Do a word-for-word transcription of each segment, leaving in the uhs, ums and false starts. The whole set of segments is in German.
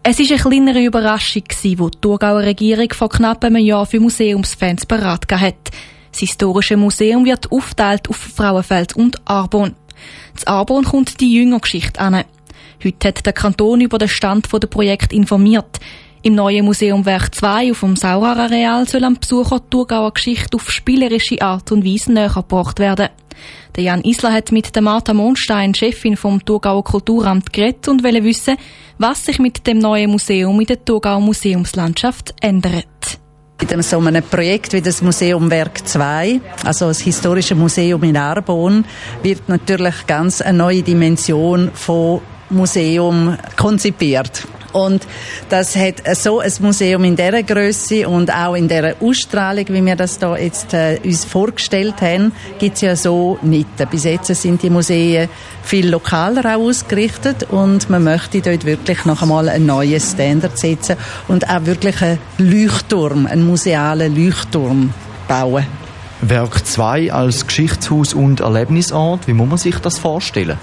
Es war eine kleinere Überraschung, die die Thurgauer Regierung vor knapp einem Jahr für Museumsfans parat hat. Das historische Museum wird aufgeteilt auf Frauenfeld und Arbon. Das Arbon kommt die Jüngergeschichte an. Heute hat der Kanton über den Stand des Projekts informiert. Im neuen Museum Werk zwei auf dem Saurerareal soll am Besucher die Thurgauer Geschichte auf spielerische Art und Weise näher gebracht werden. Der Jan Isler hat mit der Martha Mondstein, Chefin vom Thurgauer Kulturamt, geredet und wollte wissen, was sich mit dem neuen Museum in der Thurgauer Museumslandschaft ändert. Mit so einem Projekt wie das Museum Werk zwei, also das historische Museum in Arbon, wird natürlich ganz eine neue Dimension von Museum konzipiert. Und das hat so ein Museum in dieser Grösse und auch in dieser Ausstrahlung, wie wir das da jetzt äh, uns vorgestellt haben, gibt es ja so nicht. Bis jetzt sind die Museen viel lokaler auch ausgerichtet und man möchte dort wirklich noch einmal einen neuen Standard setzen und auch wirklich einen Leuchtturm, einen musealen Leuchtturm bauen. Werk zwei als Geschichtshaus und Erlebnisort, wie muss man sich das vorstellen?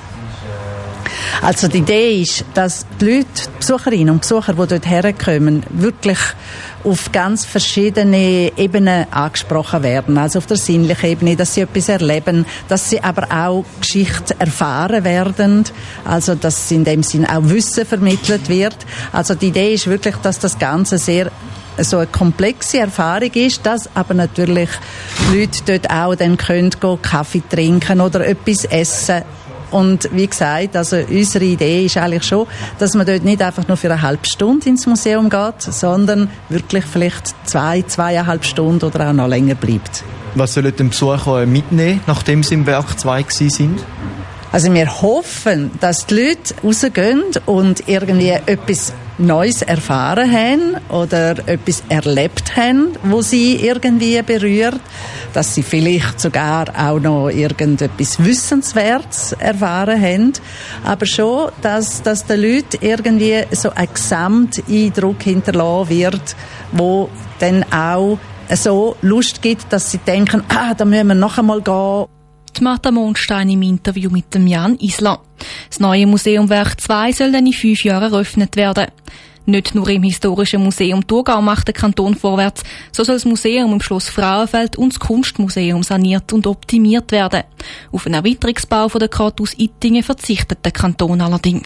Also die Idee ist, dass die Leute, die Besucherinnen und Besucher, die dort herkommen, wirklich auf ganz verschiedene Ebenen angesprochen werden. Also auf der sinnlichen Ebene, dass sie etwas erleben, dass sie aber auch Geschichte erfahren werden, also dass in dem Sinn auch Wissen vermittelt wird. Also die Idee ist wirklich, dass das Ganze sehr so eine komplexe Erfahrung ist, dass aber natürlich die Leute dort auch dann können gehen, Kaffee trinken oder etwas essen. Und wie gesagt, also unsere Idee ist eigentlich schon, dass man dort nicht einfach nur für eine halbe Stunde ins Museum geht, sondern wirklich vielleicht zwei, zweieinhalb Stunden oder auch noch länger bleibt. Was sollen die Besucher mitnehmen, nachdem sie im Werk zwei gewesen sind? Also wir hoffen, dass die Leute rausgehen und irgendwie etwas Neues erfahren haben oder etwas erlebt haben, wo sie irgendwie berührt, dass sie vielleicht sogar auch noch irgendetwas Wissenswertes erfahren haben, aber schon, dass, dass den Leuten irgendwie so ein Gesamteindruck hinterlassen wird, wo dann auch so Lust gibt, dass sie denken, ah, da müssen wir noch einmal gehen. Die Martha Mondstein im Interview mit dem Jan Isler. Das neue Museum Werk zwei soll dann in fünf Jahren eröffnet werden. Nicht nur im historischen Museum Thurgau macht der Kanton vorwärts, so soll das Museum im Schloss Frauenfeld und das Kunstmuseum saniert und optimiert werden. Auf einen Erweiterungsbau von der Rathaus Ittingen verzichtet der Kanton allerdings.